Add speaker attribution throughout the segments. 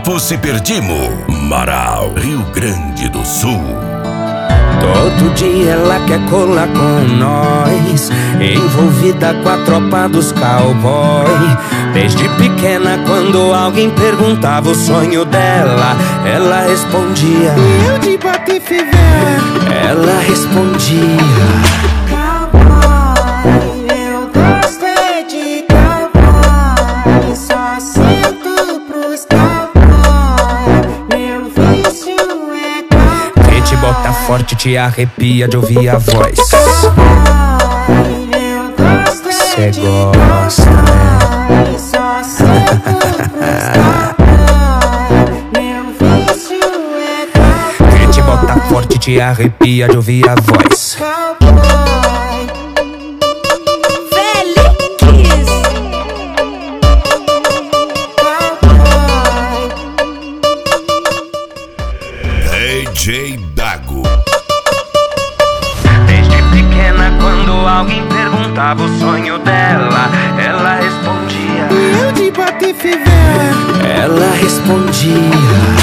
Speaker 1: Fosse Perdimo, Marau, Rio Grande do Sul.
Speaker 2: Todo dia ela quer colar com nós, envolvida com a tropa dos cowboy. Desde pequena, quando alguém perguntava o sonho dela, ela respondia:
Speaker 3: eu de Patife velho.
Speaker 2: Ela respondia:
Speaker 3: cowboy, eu gosto é de cowboy. Só sinto pros cowboy. Meu vício é cowboy.
Speaker 2: Que te bota forte, te arrepia de ouvir a voz.
Speaker 3: Eu gosto
Speaker 2: Cê
Speaker 3: de
Speaker 2: gosta, né?
Speaker 3: Só sinto pros cowboy. Meu vício é cowboy.
Speaker 2: Que te bota forte, te arrepia de ouvir a voz.
Speaker 1: DJ Dago.
Speaker 2: Desde pequena, quando alguém perguntava o sonho dela, ela respondia:
Speaker 3: eu de Patife velho.
Speaker 2: Ela respondia: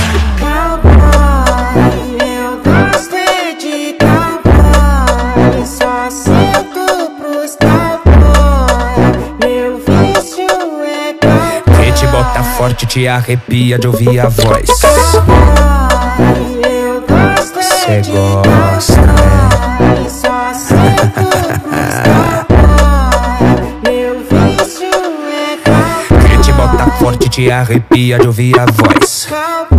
Speaker 3: cowboy, eu gosto é de cowboy. Só sinto pros cowboy. Meu vício é cowboy.
Speaker 2: Que te bota forte, te arrepia de ouvir a voz.
Speaker 3: Eu gosto
Speaker 2: Cê
Speaker 3: de
Speaker 2: gosta, né?
Speaker 3: Só sinto pros cowboy. Meu vício é cowboy.
Speaker 2: Que te bota forte, te arrepia de ouvir a voz.
Speaker 3: Cowboy.